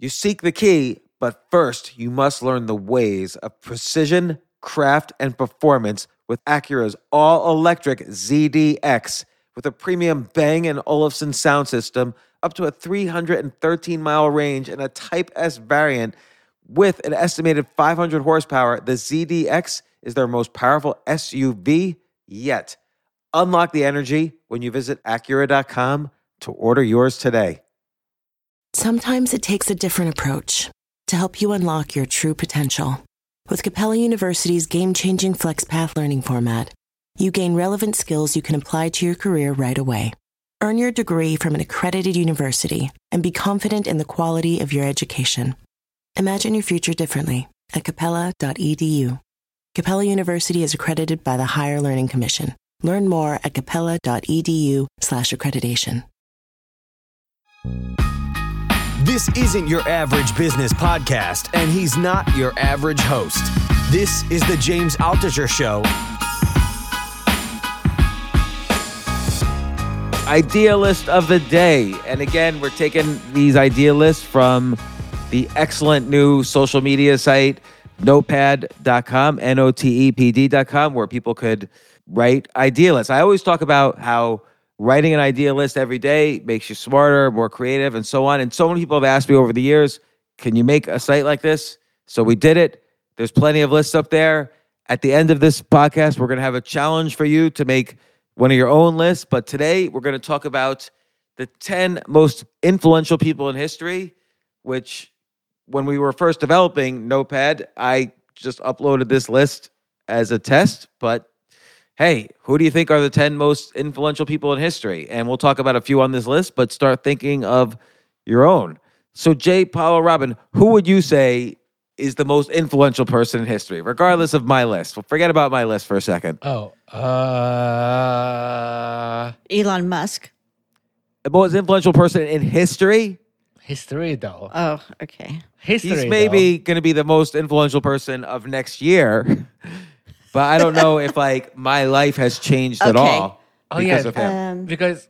You seek the key, but first you must learn the ways of precision, craft, and performance with Acura's all-electric ZDX. With a premium Bang & Olufsen sound system, up to a 313-mile range, and a Type S variant with an estimated 500 horsepower, the ZDX is their most powerful SUV yet. Unlock the energy when you visit Acura.com to order yours today. Sometimes it takes a different approach to help you unlock your true potential. With Capella University's game-changing FlexPath learning format, you gain relevant skills you can apply to your career right away. Earn your degree from an accredited university and be confident in the quality of your education. Imagine your future differently at capella.edu. Capella University is accredited by the Higher Learning Commission. Learn more at capella.edu/accreditation. This isn't your average business podcast, and he's not your average host. This is the James Altucher Show. Idealist of the day. And again, we're taking these idealists from the excellent new social media site, notepad.com, NOTEPD.com, where people could write idealists. I always talk about how writing an idealist every day makes you smarter, more creative, and so on. And so many people have asked me over the years, can you make a site like this? So we did it. There's plenty of lists up there. At the end of this podcast, we're going to have a challenge for you to make one of your own lists. But today, we're going to talk about the 10 most influential people in history, which when we were first developing Notepad, I just uploaded this list as a test. But hey, who do you think are the 10 most influential people in history? And we'll talk about a few on this list, but start thinking of your own. So Jay, Paulo, Robin, who would you say is the most influential person in history, regardless of my list? Well, forget about my list for a second. Elon Musk. The most influential person in history? History, though. Oh, okay. History, He's maybe going to be the most influential person of next year. But I don't know if like my life has changed at all because of him. Because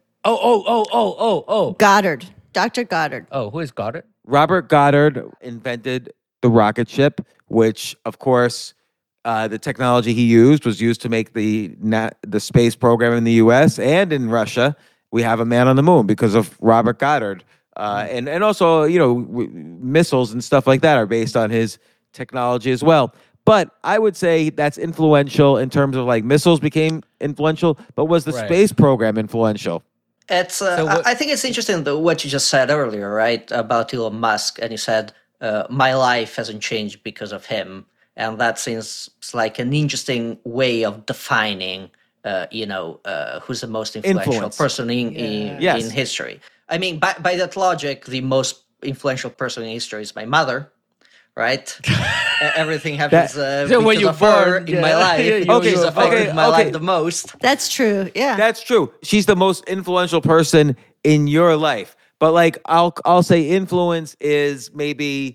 Goddard. Dr. Goddard. who is Goddard? Robert Goddard invented the rocket ship, which of course the technology he used was used to make the space program in the U.S. and in Russia. We have a man on the moon because of Robert Goddard, and also missiles and stuff like that are based on his technology as well. But I would say that's influential in terms of like missiles became influential, but was the space program influential? It's. I think it's interesting what you just said earlier, right, about Elon Musk, and you said my life hasn't changed because of him, and that seems like an interesting way of defining, who's the most influential person in history. I mean, by that logic, the most influential person in history is my mother. Right, everything happens because of her in my life. She's affected my life the most. That's true. Yeah, that's true. She's the most influential person in your life. But like, I'll say influence is maybe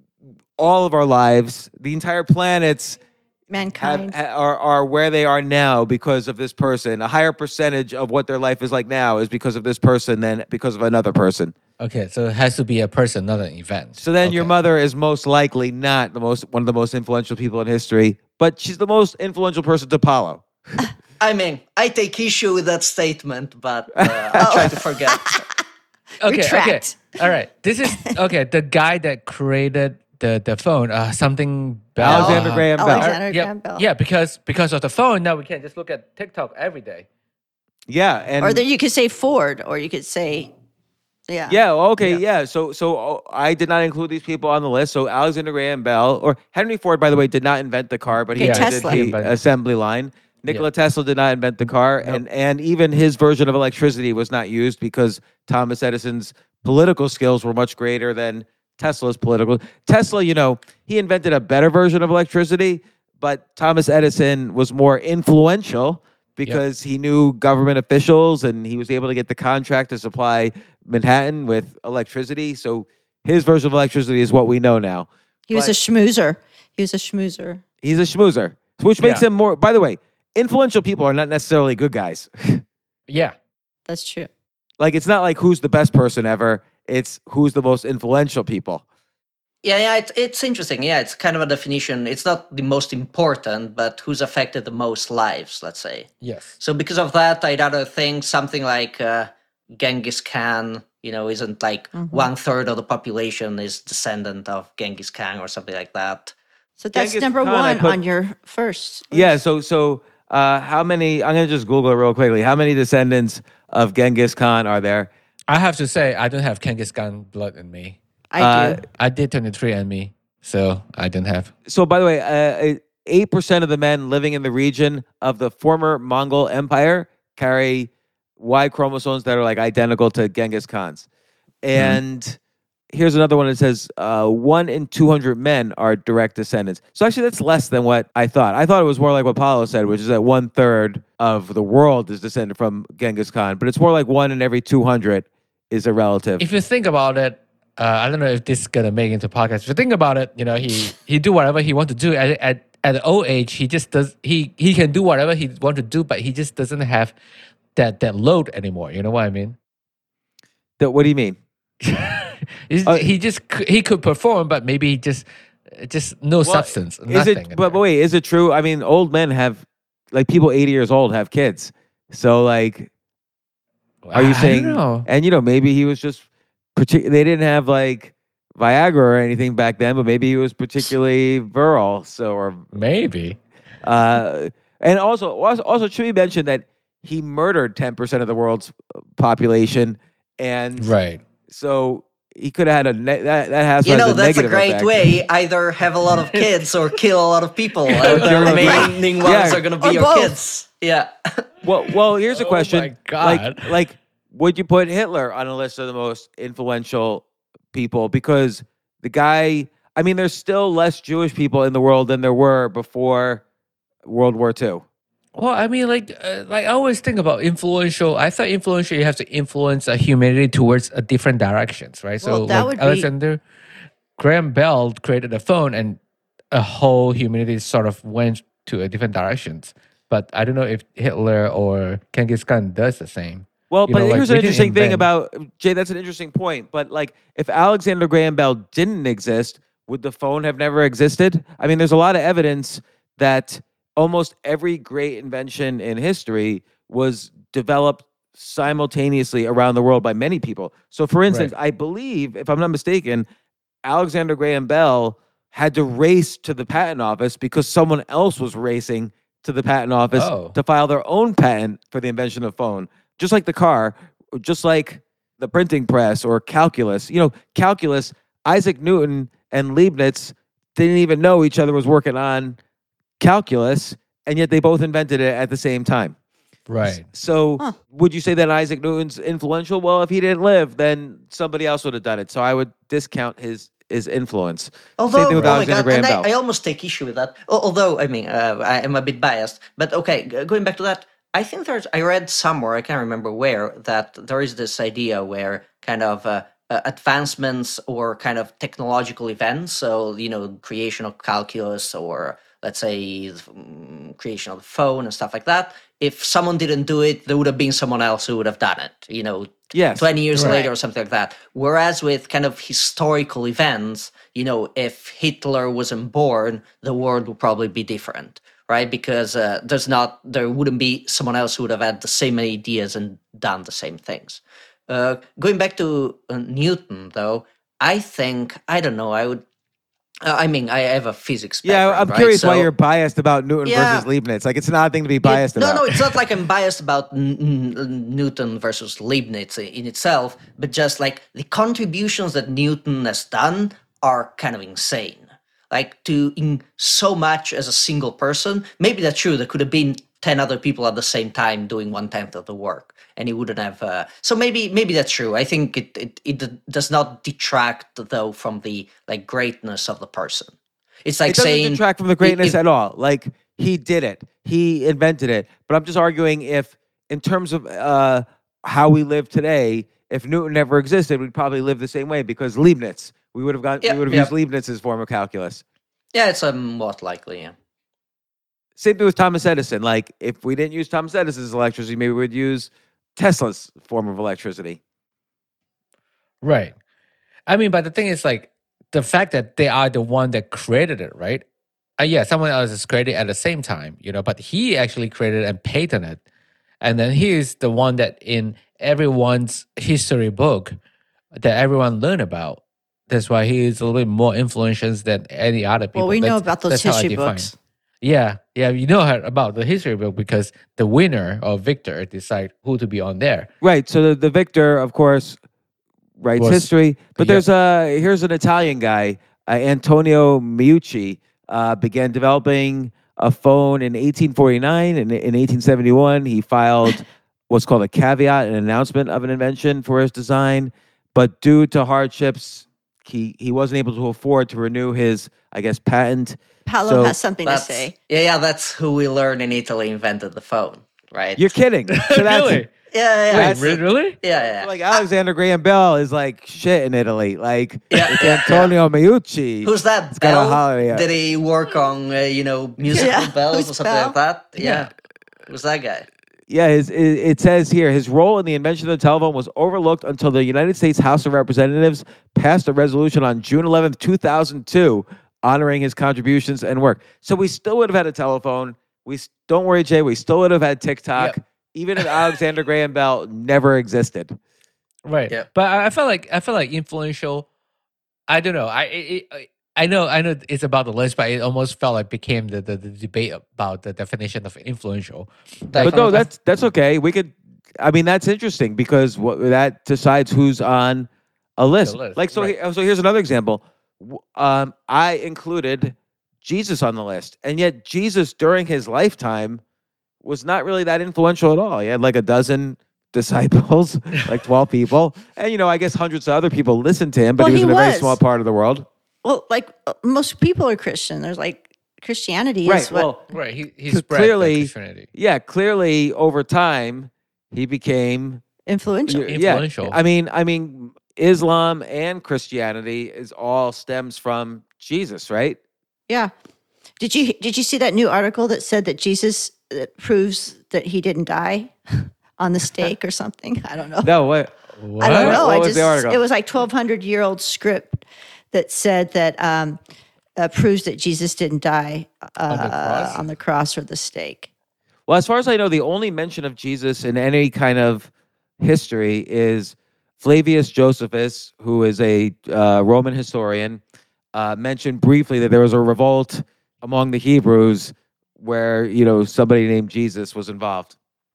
all of our lives, the entire planet's mankind are where they are now because of this person. A higher percentage of what their life is like now is because of this person than because of another person. Okay, so it has to be a person, not an event. So then your mother is most likely not one of the most influential people in history, but she's the most influential person to Paulo. I mean, I take issue with that statement, but I try to forget. Okay. All right. This is the guy that created the phone, something Bell. Alexander Graham Bell. Graham Bell. Yeah, because of the phone, now we can just look at TikTok every day. Yeah, and or then you could say Ford, or you could say. Yeah. Yeah. Okay. Yeah. So I did not include these people on the list. So Alexander Graham Bell or Henry Ford, by the way, did not invent the car, but he invented the assembly line. Nikola Tesla did not invent the car, and even his version of electricity was not used because Thomas Edison's political skills were much greater than Tesla's political. Tesla, he invented a better version of electricity, but Thomas Edison was more influential because he knew government officials and he was able to get the contract to supply Manhattan with electricity. So his version of electricity is what we know now. He was a schmoozer. He's a schmoozer, which makes him more, by the way, influential people are not necessarily good guys. Yeah. That's true. Like, it's not like who's the best person ever. It's who's the most influential people. Yeah, it's interesting. Yeah, it's kind of a definition. It's not the most important, but who's affected the most lives, let's say. Yes. So because of that, I'd rather think something like Genghis Khan, isn't like 1/3 of the population is descendant of Genghis Khan or something like that. So that's Genghis number Khan, one on your first. Yeah. So how many? I'm gonna just Google it real quickly. How many descendants of Genghis Khan are there? I have to say, I don't have Genghis Khan blood in me. I do. I did 23andMe, so I don't have. So, by the way, 8% of the men living in the region of the former Mongol Empire carry Y chromosomes that are like identical to Genghis Khan's. And here's another one that says 1 in 200 men are direct descendants. So actually, that's less than what I thought. I thought it was more like what Paulo said, which is that 1/3 of the world is descended from Genghis Khan. But it's more like 1 in every 200 is a relative. If you think about it, I don't know if this is gonna make it into podcast. If you think about it, he do whatever he want to do at the old age. He just does. He can do whatever he want to do, but he just doesn't have that load anymore. You know what I mean? What do you mean? He could perform, but maybe just no substance, nothing. But wait, is it true? I mean, old men have, like, people 80 years old have kids. So, like, are you saying? I don't know. And maybe he was just they didn't have like Viagra or anything back then, but maybe he was particularly virile. So, or maybe. And also, should we mention that he murdered 10% of the world's population, and right. So he could have had that has that's a great effect. way. Either have a lot of kids or kill a lot of people. The remaining ones are going to be your kids. Yeah. Well, here's a question. Oh my God. Like, would you put Hitler on a list of the most influential people? Because the guy, I mean, there's still less Jewish people in the world than there were before World War II. Well, I mean, like I always think about influential. I thought influential, you have to influence humanity towards different directions, right? Well, so that like would Alexander Graham Bell created a phone, and a whole humanity sort of went to a different directions. But I don't know if Hitler or Genghis Khan does the same. Well, but here's an we didn't interesting thing invent- about Jay. That's an interesting point. But like, if Alexander Graham Bell didn't exist, would the phone have never existed? I mean, there's a lot of evidence that almost every great invention in history was developed simultaneously around the world by many people. So, for instance, I believe, if I'm not mistaken, Alexander Graham Bell had to race to the patent office because someone else was racing to the patent office to file their own patent for the invention of phone. Just like the car, just like the printing press or calculus. Calculus, Isaac Newton and Leibniz didn't even know each other was working on calculus, and yet they both invented it at the same time. Right. So would you say that Isaac Newton's influential? Well, if he didn't live, then somebody else would have done it. So I would discount his influence. Although, Same thing with Alexander Graham Bell. I almost take issue with that. Although, I mean, I am a bit biased. But okay, going back to that, I think I read somewhere, I can't remember where, that there is this idea where kind of advancements or kind of technological events, so, creation of calculus or let's say creation of the phone and stuff like that, if someone didn't do it, there would have been someone else who would have done it, Yes. 20 years later or something like that. Whereas with kind of historical events, if Hitler wasn't born, the world would probably be different. Right, because there wouldn't be someone else who would have had the same ideas and done the same things. Going back to Newton, though, I don't know. I would. I mean, I have a physics background. Yeah, I'm curious why you're biased about Newton versus Leibniz. Like, it's an odd thing to be biased about. No, it's not like I'm biased about Newton versus Leibniz in itself, but just like the contributions that Newton has done are kind of insane. Like, in so much as a single person, maybe that's true. There could have been 10 other people at the same time doing 1/10 of the work, and he wouldn't have. So maybe that's true. I think it does not detract, though, from the greatness of the person. It's like it doesn't saying detract from the greatness at all. Like, he did it, he invented it. But I'm just arguing, if in terms of how we live today, if Newton never existed, we'd probably live the same way because Leibniz. We would have used Leibniz's form of calculus. Yeah, it's somewhat likely, yeah. Same thing with Thomas Edison. Like, if we didn't use Thomas Edison's electricity, maybe we would use Tesla's form of electricity. Right. I mean, but the thing is, like, the fact that they are the one that created it, right? Yeah, someone else is created at the same time, but he actually created and patented it. And then he is the one that in everyone's history book that everyone learn about. That's why he is a little bit more influential than any other people. Well, we know about those history books. Yeah, you know about the history book because the winner or victor decide who to be on there. Right. So the victor, of course, writes history. But here's an Italian guy, Antonio Meucci, began developing a phone in 1849. And in 1871, he filed what's called a caveat, an announcement of an invention for his design. But due to hardships, he wasn't able to afford to renew his, I guess, patent. Paolo has something to say. Yeah, that's who we learn in Italy invented the phone, right? You're kidding. So Really? Yeah. Wait, really? Yeah. Like Alexander Graham Bell is like shit in Italy. Like it's Antonio Meucci. Who's that? It's got a holiday. Did he work on musical bells or something like that? Yeah. Who's that guy? Yeah, it says here, his role in the invention of the telephone was overlooked until the United States House of Representatives passed a resolution on June 11th, 2002, honoring his contributions and work. So we still would have had a telephone. Don't worry, Jay, we still would have had TikTok, even if Alexander Graham Bell never existed. Right. Yep. But I felt like influential. I don't know. I know it's about the list, but it almost felt like became the debate about the definition of influential. But no, that's okay. We could. I mean, that's interesting because that decides who's on a list. Like so. Right. So here's another example. I included Jesus on the list, and yet Jesus during his lifetime was not really that influential at all. He had like a dozen disciples, like 12 people, and I guess hundreds of other people listened to him, but he was in a very small part of the world. Well, like most people are Christian. There's like Christianity is what. Right. He spread clearly, Christianity. Yeah, clearly over time he became Influential. Influential. I mean, Islam and Christianity all stems from Jesus, right? Yeah. Did you see that new article that said that Jesus proves that he didn't die on the stake or something? I don't know. No, what? I don't know. What was the article? It was like 1,200-year-old script that said that proves that Jesus didn't die on the cross or the stake. Well, as far as I know, the only mention of Jesus in any kind of history is Flavius Josephus, who is a Roman historian, mentioned briefly that there was a revolt among the Hebrews where somebody named Jesus was involved.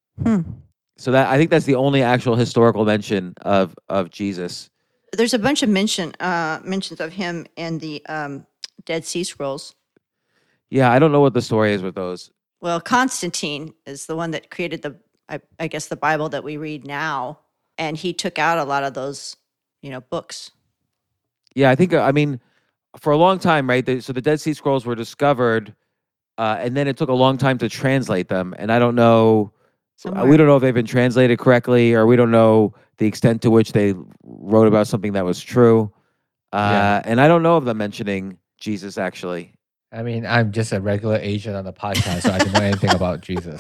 So I think that's the only actual historical mention of Jesus. There's a bunch of mentions of him in the Dead Sea Scrolls. Yeah, I don't know what the story is with those. Well, Constantine is the one that created I guess the Bible that we read now, and he took out a lot of those, books. Yeah, I think for a long time, right? So the Dead Sea Scrolls were discovered, and then it took a long time to translate them, and I don't know. We don't know if they've been translated correctly, or we don't know the extent to which they wrote about something that was true. And I don't know of them mentioning Jesus, actually. I mean, I'm just a regular agent on the podcast, so I don't know anything about Jesus.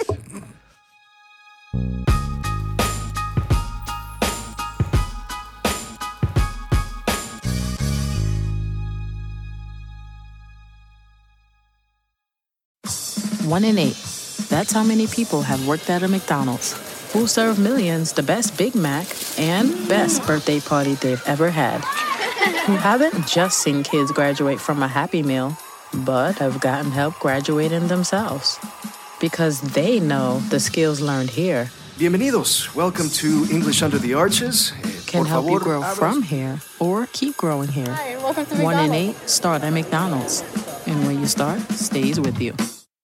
One in 8. That's how many people have worked at a McDonald's, who serve millions the best Big Mac and best birthday party they've ever had. Who haven't just seen kids graduate from a Happy Meal, but have gotten help graduating themselves. Because they know the skills learned here Bienvenidos. Welcome to English Under the Arches. can help you grow from here or keep growing here. Hi, welcome to One in McDonald's. 8 start at McDonald's. And when you start, stays with you.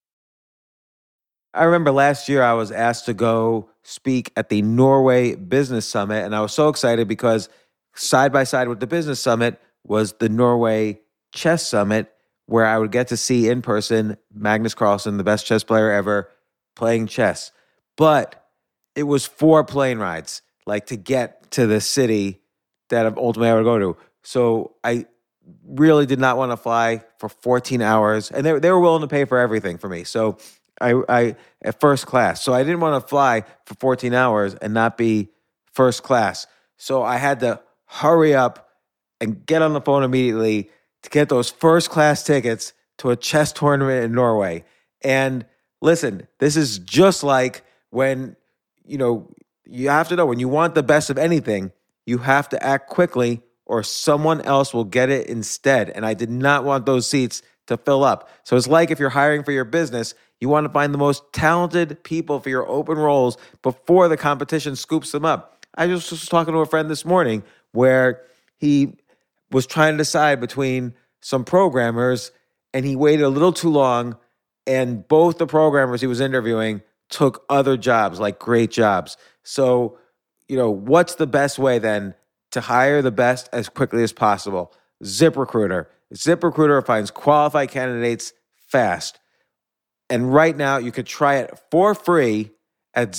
I remember last year I was asked to go speak at the Norway Business Summit, and I was so excited because side by side with the Business Summit was the Norway Chess Summit, where I would get to see in person Magnus Carlsen, the best chess player ever, playing chess. But it was 4 plane rides, like to get to the city that ultimately I would go to. So I really did not want to fly for 14 hours, and they were willing to pay for everything for me. So I at first class. So I didn't want to fly for 14 hours and not be first class. So I had to hurry up and get on the phone immediately to get those first class tickets to a chess tournament in Norway. And listen, this is just like when, you have to know when you want the best of anything, you have to act quickly or someone else will get it instead. And I did not want those seats to fill up. So it's like if you're hiring for your business, you want to find the most talented people for your open roles before the competition scoops them up. I just was talking to a friend this morning where he was trying to decide between some programmers and he waited a little too long, and both the programmers he was interviewing took other jobs, like great jobs. So, what's the best way then to hire the best as quickly as possible? ZipRecruiter. ZipRecruiter finds qualified candidates fast. And right now you could try it for free at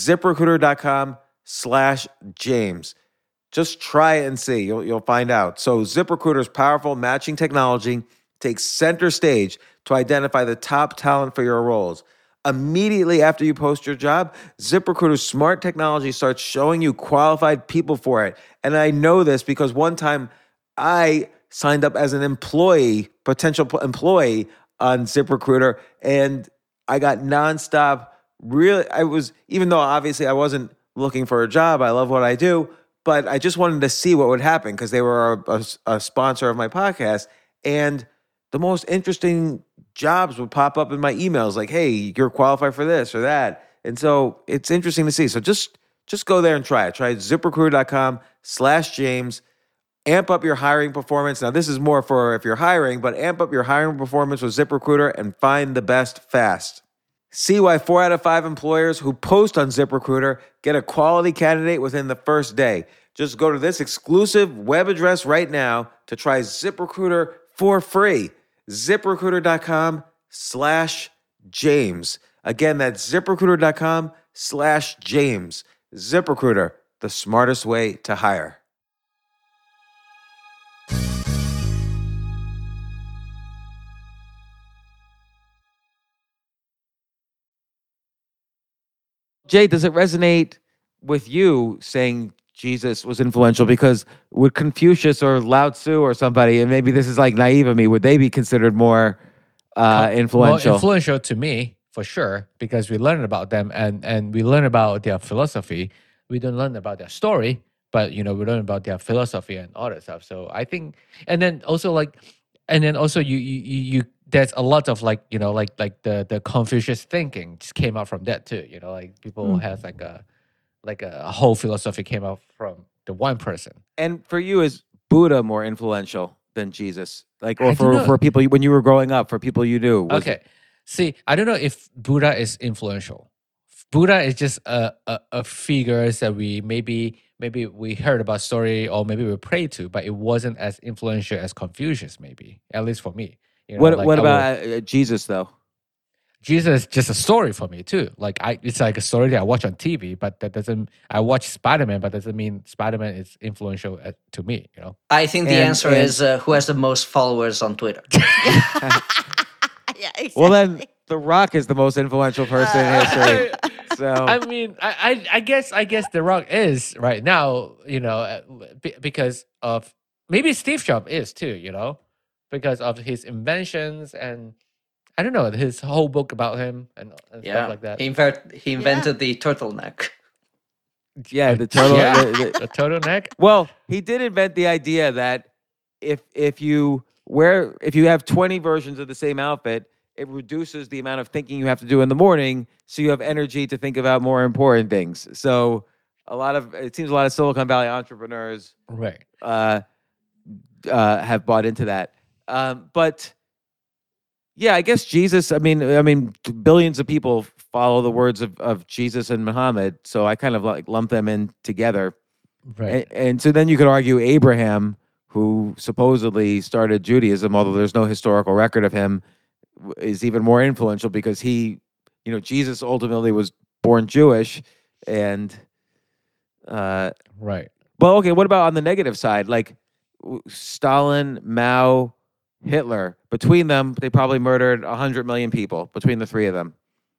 ZipRecruiter.com/James. Just try it and see. You'll find out. So ZipRecruiter's powerful matching technology takes center stage to identify the top talent for your roles. Immediately after you post your job, ZipRecruiter's smart technology starts showing you qualified people for it. And I know this because one time I signed up as an potential employee on ZipRecruiter, and I got nonstop. Even though obviously I wasn't looking for a job, I love what I do, but I just wanted to see what would happen because they were a sponsor of my podcast. And the most interesting jobs would pop up in my emails like, hey, you're qualified for this or that. And so it's interesting to see. So just go there and try it. Try ZipRecruiter.com/James. Amp up your hiring performance. Now, this is more for if you're hiring, but amp up your hiring performance with ZipRecruiter and find the best fast. See why 4 out of 5 employers who post on ZipRecruiter get a quality candidate within the first day. Just go to this exclusive web address right now to try ZipRecruiter for free. ZipRecruiter.com/James. Again, that's ZipRecruiter.com/James. ZipRecruiter, the smartest way to hire. Jay, does it resonate with you saying Jesus was influential? Because would Confucius or Lao Tzu or somebody, and maybe this is like naive of me, would they be considered more influential? More influential to me, for sure, because we learn about them and we learn about their philosophy. We don't learn about their story, but we learn about their philosophy and all that stuff. So I think, and then also you there's a lot of like the Confucius thinking just came out from that too. Like people has like a whole philosophy came out from the one person. And for you, is Buddha more influential than Jesus? Or for people when you were growing up, for people you knew? Okay. See, I don't know if Buddha is influential. Buddha is just a figure that we maybe we heard about story or maybe we prayed to, but it wasn't as influential as Confucius, maybe, at least for me. What about Jesus though? Jesus is just a story for me too. It's like a story that I watch on TV, but that doesn't. I watch Spider-Man, but doesn't mean Spider-Man is influential to me. I think the answer is who has the most followers on Twitter. Yeah, exactly. Well, then The Rock is the most influential person in history. So I mean, I guess The Rock is right now. Because of maybe Steve Jobs is too. Because of his inventions and. I don't know, his whole book about him and stuff like that. He invented the turtleneck. Yeah, the turtle. The turtleneck. Well, he did invent the idea that if you have 20 versions of the same outfit, it reduces the amount of thinking you have to do in the morning, so you have energy to think about more important things. So it seems a lot of Silicon Valley entrepreneurs right have bought into that. But yeah, I guess Jesus. I mean, billions of people follow the words of Jesus and Muhammad, so I kind of lump them in together. Right. And so then you could argue Abraham, who supposedly started Judaism, although there's no historical record of him, is even more influential because Jesus ultimately was born Jewish, and right. Well, okay. What about on the negative side, like Stalin, Mao, Hitler? Between them, they probably murdered 100 million people between the three of them.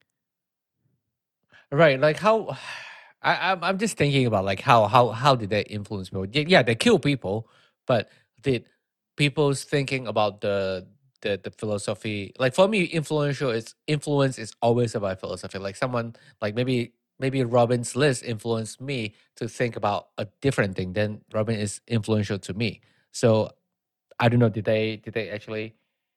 Right, like how I'm just thinking about like how did they influence people? Yeah, they kill people, but did people's thinking about the philosophy. Like for me, influence is always about philosophy. Like someone like maybe Robin's list influenced me to think about a different thing. Then Robin is influential to me. So I don't know. Did they actually?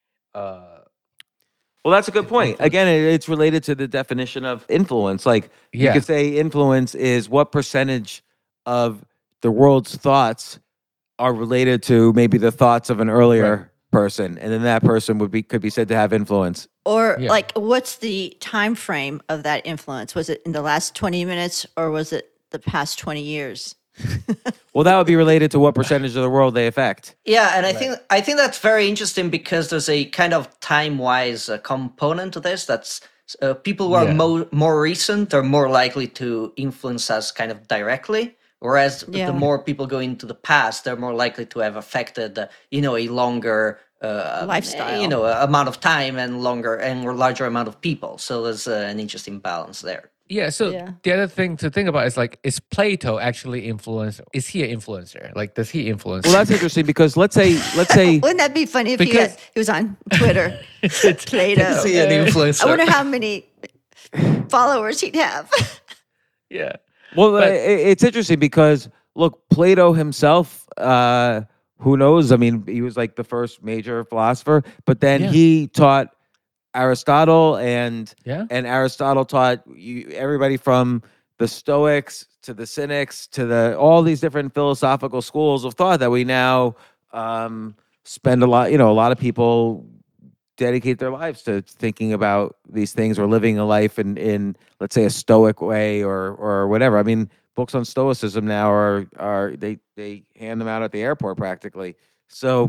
Well, that's a good point. Again, it's related to the definition of influence. Like you Yeah. could say influence is what percentage of the world's thoughts are related to maybe the thoughts of an earlier person, and then that person could be said to have influence. Or Yeah. like, what's the time frame of that influence? Was it in the last 20 minutes or was it the past 20 years? Well, that would be related to what percentage of the world they affect. Yeah, and I think that's very interesting because there's a kind of time-wise component to this. That's people who are more recent are more likely to influence us kind of directly, whereas the more people go into the past, they're more likely to have affected, a longer lifestyle, amount of time and larger amount of people. So there's an interesting balance there. Yeah, so the other thing to think about is like, is Plato actually influencer? Is he an influencer? Like, does he influence? Well, that's interesting because let's say wouldn't that be funny if he was on Twitter? Plato. Is he an influencer? I wonder how many followers he'd have. Yeah. Well, it's interesting because look, Plato himself, who knows? I mean, he was like the first major philosopher, but then he taught Aristotle, and Aristotle taught everybody from the Stoics to the Cynics to all these different philosophical schools of thought that we now spend a lot. A lot of people dedicate their lives to thinking about these things or living a life in let's say a Stoic way or whatever. I mean, books on Stoicism now are they hand them out at the airport practically. So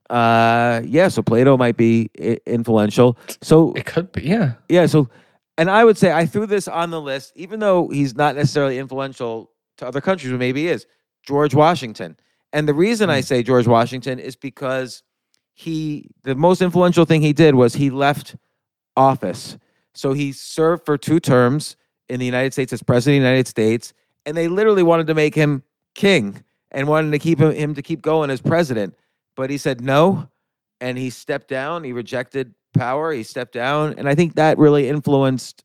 so Plato might be influential. So it could be, So, and I would say I threw this on the list, even though he's not necessarily influential to other countries, but maybe he is. George Washington, and the reason I say George Washington is because the most influential thing he did was he left office. So he served for 2 terms in the United States as president of the United States, and they literally wanted to make him king and wanted to keep him to keep going as president. But he said no, and he stepped down. He rejected power. He stepped down, and I think that really influenced,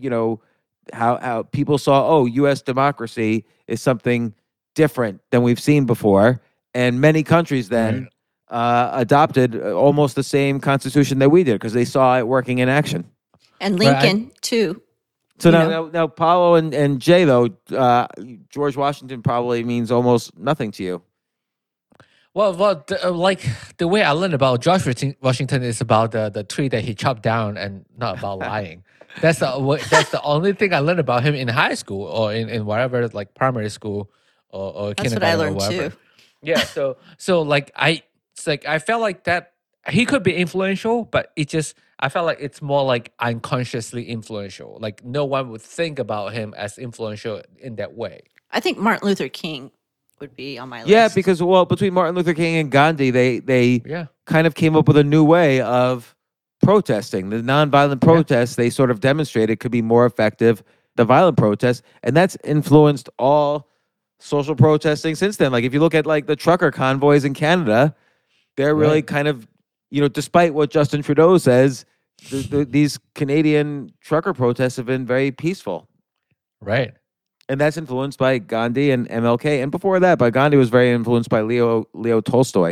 how people saw, U.S. democracy is something different than we've seen before, and many countries then adopted almost the same constitution that we did because they saw it working in action. And Lincoln too. So now, Paulo and Jay, though, George Washington probably means almost nothing to you. Well, like the way I learned about George Washington is about the tree that he chopped down, and not about lying. That's the only thing I learned about him in high school or in whatever, like primary school or That's kindergarten what I learned or whatever. too. Yeah, so like I felt like that he could be influential, but I felt like it's more like unconsciously influential. Like no one would think about him as influential in that way. I think Martin Luther King would be on my list. Yeah, because between Martin Luther King and Gandhi, they kind of came up with a new way of protesting. The nonviolent protests they sort of demonstrated could be more effective than violent protests, and that's influenced all social protesting since then. Like if you look at like the trucker convoys in Canada, they're really kind of, despite what Justin Trudeau says, these Canadian trucker protests have been very peaceful. Right. And that's influenced by Gandhi and MLK. And before that, Gandhi was very influenced by Leo Tolstoy.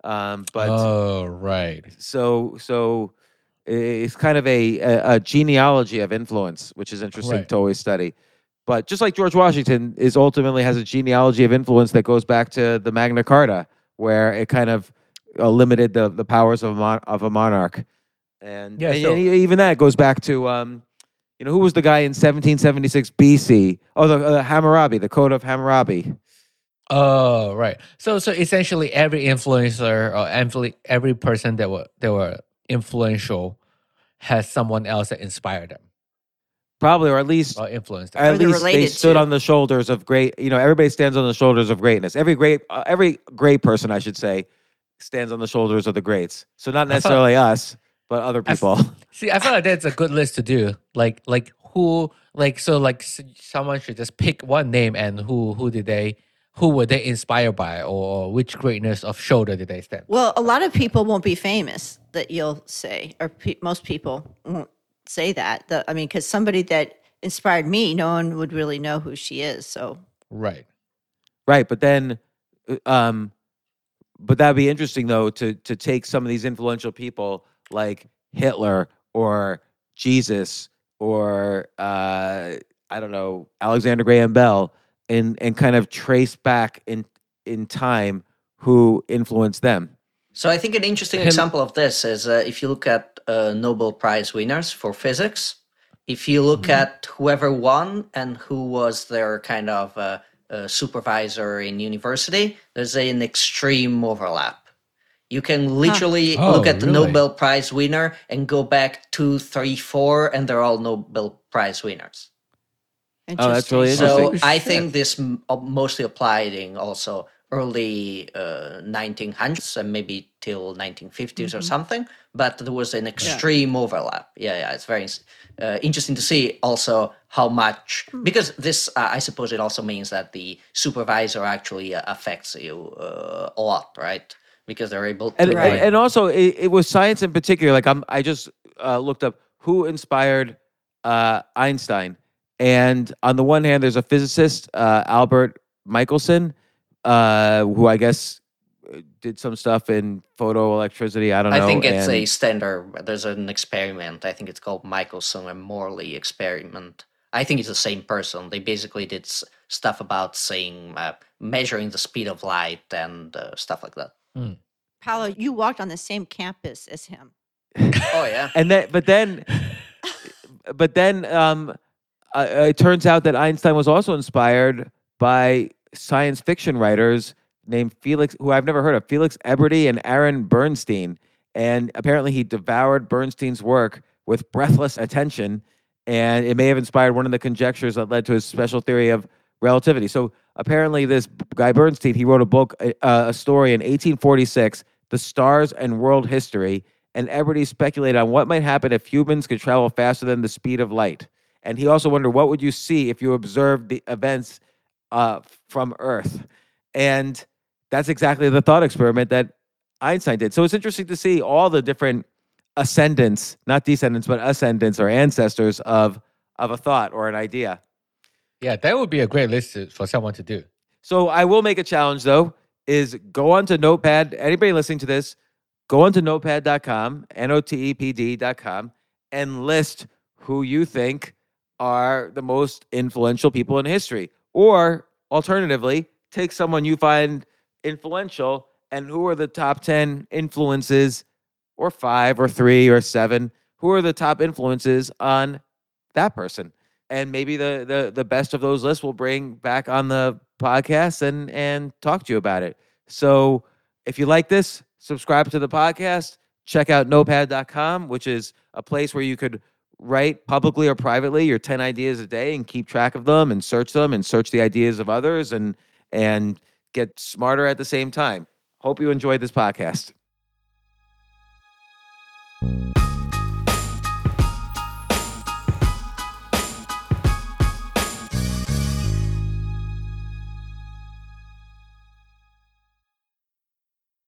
Right. So it's kind of a genealogy of influence, which is interesting to always study. But just like George Washington ultimately has a genealogy of influence that goes back to the Magna Carta, where it kind of limited the powers of a monarch. And even that goes back to... who was the guy in 1776 BC? Oh, the Hammurabi, the Code of Hammurabi. Oh, right. So essentially, every influencer or every person that were influential has someone else that inspired them. Probably, or at least influenced them. At least they stood on the shoulders of great. Everybody stands on the shoulders of greatness. Every great person, I should say, stands on the shoulders of the greats. So not necessarily us, but other people. I feel like that's a good list to do. Someone should just pick one name and who who were they inspired by, or which greatness of shoulder did they stand? Well, a lot of people won't be famous that you'll say, or most people won't say that. Because somebody that inspired me, no one would really know who she is. So Right. But then, but that'd be interesting though to take some of these influential people like Hitler or Jesus or I don't know, Alexander Graham Bell, and kind of trace back in time who influenced them. So I think an interesting example of this is if you look at Nobel Prize winners for physics, if you look at whoever won and who was their kind of supervisor in university, there's an extreme overlap. You can literally look at the Nobel Prize winner and go back 2, 3, 4, and they're all Nobel Prize winners. Oh, that's really interesting. So I think this mostly applied in also early 1900s and maybe till 1950s or something, but there was an extreme overlap. Yeah, it's very interesting to see also how much, because this, I suppose it also means that the supervisor actually affects you a lot, right? Because they're able to... And also, it was science in particular. Like I just looked up who inspired Einstein. And on the one hand, there's a physicist, Albert Michelson, who I guess did some stuff in photoelectricity. I don't know. I think it's a standard. There's an experiment. I think it's called Michelson and Morley experiment. I think it's the same person. They basically did stuff about measuring the speed of light and stuff like that. Paolo, you walked on the same campus as him. Oh yeah. And then, but then, it turns out that Einstein was also inspired by science fiction writers named Felix, who I've never heard of, Felix Eberty and Aaron Bernstein. And apparently he devoured Bernstein's work with breathless attention, and it may have inspired one of the conjectures that led to his special theory of relativity. So apparently this guy Bernstein, he wrote a book, a story in 1846, The Stars and World History, and Eberty speculated on what might happen if humans could travel faster than the speed of light. And he also wondered, what would you see if you observed the events from Earth? And that's exactly the thought experiment that Einstein did. So it's interesting to see all the different ascendants, not descendants, but ascendants or ancestors of a thought or an idea. Yeah, that would be a great list for someone to do. So I will make a challenge, though, is go on to Notepad. Anybody listening to this, go on to notepad.com, notepd.com, and list who you think are the most influential people in history. Or alternatively, take someone you find influential and who are the top 10 influences, or 5 or 3 or 7, who are the top influences on that person. And maybe the best of those lists will bring back on the podcast and talk to you about it. So if you like this, subscribe to the podcast. Check out notepad.com, which is a place where you could write publicly or privately your 10 ideas a day and keep track of them and search the ideas of others and get smarter at the same time. Hope you enjoyed this podcast.